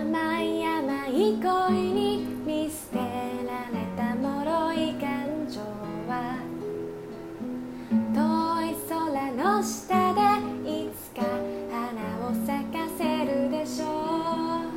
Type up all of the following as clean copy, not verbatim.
甘い甘い恋に見捨てられた脆い感情は遠い空の下でいつか花を咲かせるでしょう。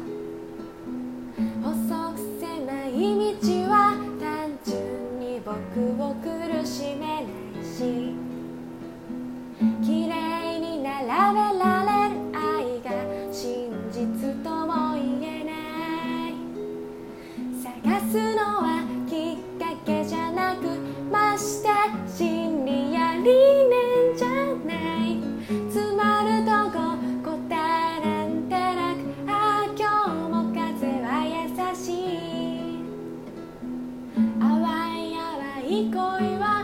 細く狭い道は単純に僕を苦しめないし、綺麗に並べられる愛が真実とも言えない。探すのはきっかけじゃなく、まして真理や理念じゃない。詰まるとこ答えなんてなく、ああ今日も風は優しい。淡い淡い恋は